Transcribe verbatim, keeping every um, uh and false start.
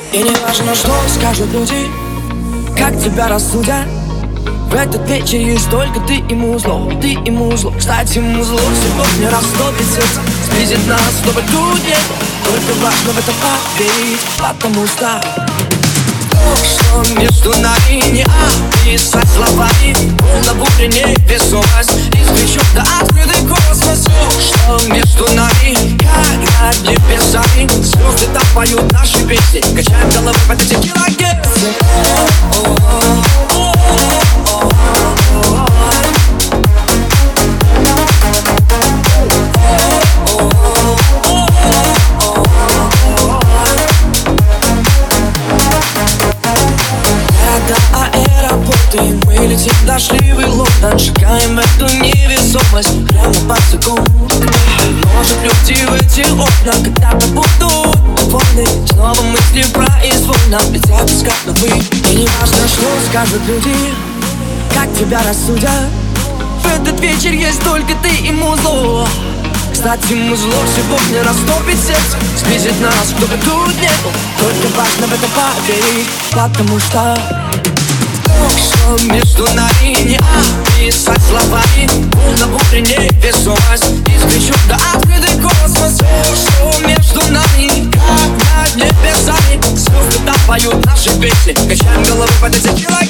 И не важно, что скажут люди, как тебя рассудят. В этот вечер есть только ты и музло, ты и музло. Кстати, музло сегодня растопит сердце, сблизит нас, чтобы тут нет. Только важно в это поверить, потому что то, что между нами не описать словами. Волна буря, невесомость, искричок да открытый космос. То, что между нами, как над небесами. Звезды там поют наши песни, качаем головы под эти килогерцы. Мы летим дождливый Лондон, шагаем эту невесомость прямо по секунд. Может, люди в эти окна когда-то будут волны. Снова мысли произвольно летят искать новые. И не важно, что скажут люди, как тебя рассудят. В этот вечер есть только ты и музло. Кстати, музло сегодня растопит сердце, сблизит нас, кто бы тут не был. Только важно в это поверить, потому что что между нами не описать словами. Волна буря, невесомость, искричок да открытый космос. Что между нами, как над небесами. Звезды там поют наши песни, качаем головы под эти килограммы.